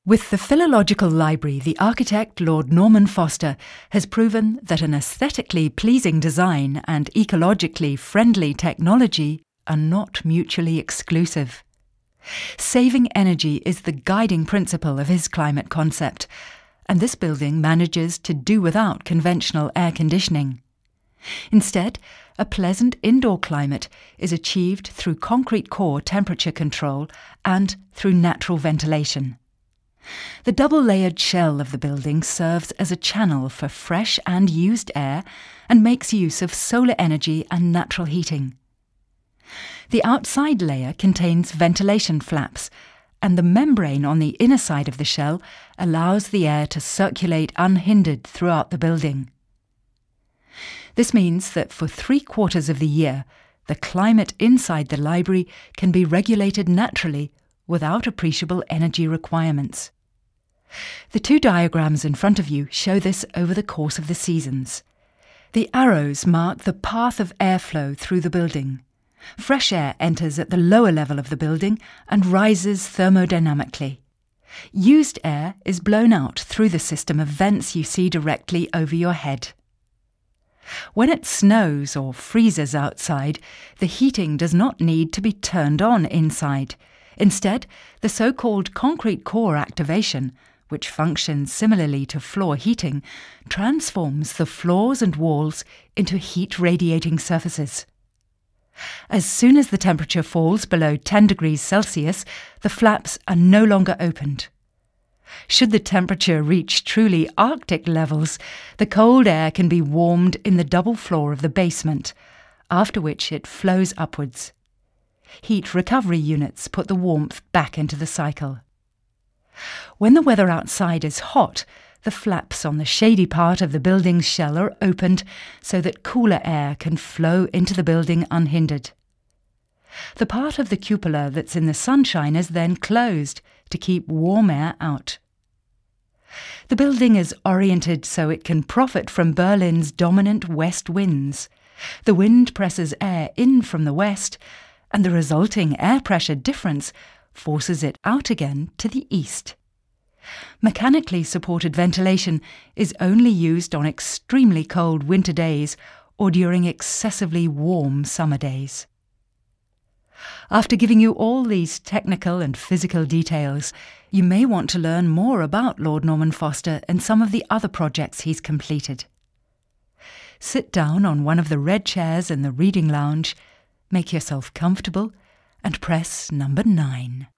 With the Philological Library, the architect Lord Norman Foster has proven that an aesthetically pleasing design and ecologically friendly technology are not mutually exclusive. Saving energy is the guiding principle of his climate concept, and this building manages to do without conventional air conditioning. Instead, a pleasant indoor climate is achieved through concrete core temperature control and through natural ventilation. The double-layered shell of the building serves as a channel for fresh and used air and makes use of solar energy and natural heating. The outside layer contains ventilation flaps, and the membrane on the inner side of the shell allows the air to circulate unhindered throughout the building. This means that for 3/4 of the year, the climate inside the library can be regulated naturally without appreciable energy requirements. The two diagrams in front of you show this over the course of the seasons. The arrows mark the path of airflow through the building. Fresh air enters at the lower level of the building and rises thermodynamically. Used air is blown out through the system of vents you see directly over your head. When it snows or freezes outside, the heating does not need to be turned on inside. Instead, the so-called concrete core activation, which functions similarly to floor heating, transforms the floors and walls into heat-radiating surfaces. As soon as the temperature falls below 10 degrees Celsius, the flaps are no longer opened. Should the temperature reach truly Arctic levels, the cold air can be warmed in the double floor of the basement, after which it flows upwards. Heat recovery units put the warmth back into the cycle. When the weather outside is hot, the flaps on the shady part of the building's shell are opened so that cooler air can flow into the building unhindered. The part of the cupola that's in the sunshine is then closed to keep warm air out. The building is oriented so it can profit from Berlin's dominant west winds. The wind presses air in from the west, and the resulting air pressure difference forces it out again to the east. Mechanically supported ventilation is only used on extremely cold winter days or during excessively warm summer days. After giving you all these technical and physical details, you may want to learn more about Lord Norman Foster and some of the other projects he's completed. Sit down on one of the red chairs in the reading lounge, make yourself comfortable, and press number 9.